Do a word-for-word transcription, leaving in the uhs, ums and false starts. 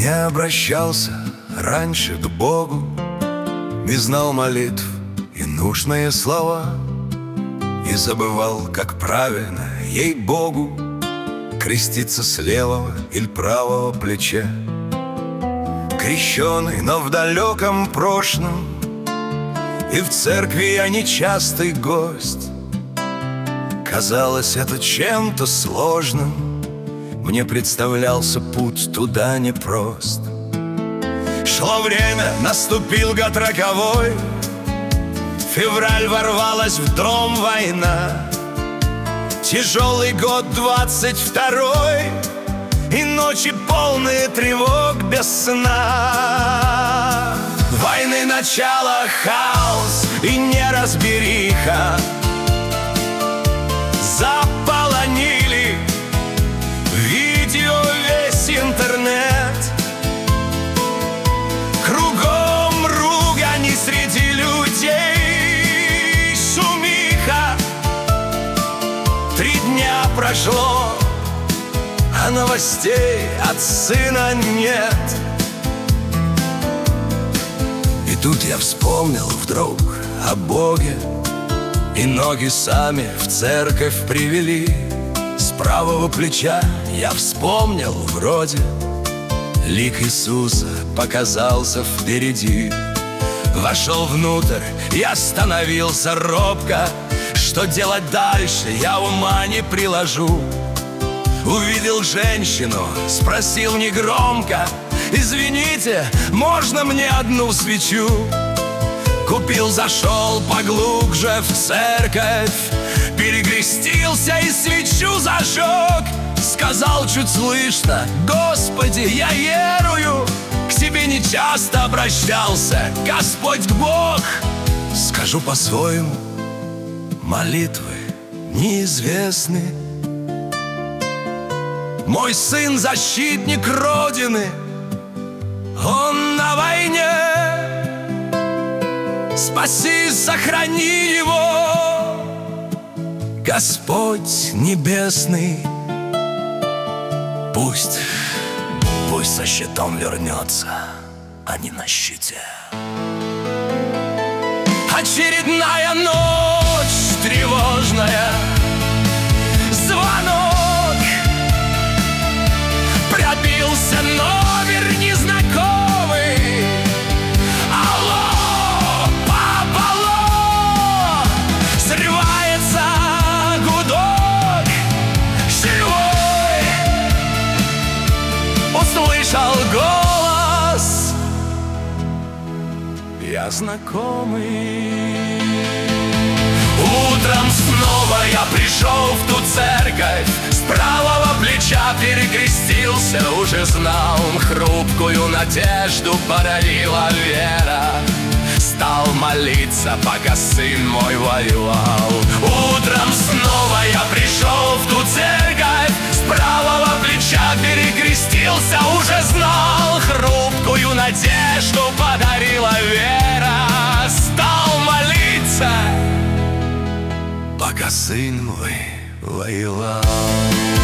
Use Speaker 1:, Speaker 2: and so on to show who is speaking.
Speaker 1: Не обращался раньше к Богу, не знал молитв и нужные слова, и забывал, как правильно, ей-богу, креститься с левого или правого плеча. Крещеный, но в далеком прошлом, и в церкви я нечастый гость. Казалось это чем-то сложным, мне представлялся путь туда непрост. Шло время, наступил год роковой, февраль, ворвалась в дом война. Тяжелый год двадцать второй, и ночи полные тревог без сна. Войны начало, хаос и неразбериха заполонили видео, весь интернет. Кругом ругань среди людей, шумиха. Три дня прошло, а новостей от сына нет. И тут я вспомнил вдруг о Боге, и ноги сами в церковь привели. С правого плеча я вспомнил вроде, лик Иисуса показался впереди. Вошел внутрь и остановился робко. Что делать дальше, я ума не приложу. Увидел женщину, спросил негромко: извините, можно мне одну свечу? Купил, зашел поглубже в церковь, перекрестился и свечу зажег. Сказал чуть слышно: Господи, я верую. К тебе не часто обращался Господь Бог. Скажу по-своему, молитвы неизвестны. Мой сын защитник Родины, он на войне. Спаси, сохрани его, Господь небесный. Пусть, пусть со щитом вернется, а не на щите. Очередная ночь тревожная, звонок, пробился номер незнакомый. Алло, папа, алло, срывается гудок. Живой услышал голос, я знакомый. Утром снова я пришел в ту церковь, с правого плеча перекрестился, уже знал, хрупкую надежду подарила вера. Стал молиться, пока сын мой воевал. Утром снова я пришел в ту церковь, с правого плеча перекрестился, уже знал, хрупкую надежду подарила вера. Стал молиться, пока сын мой воевал.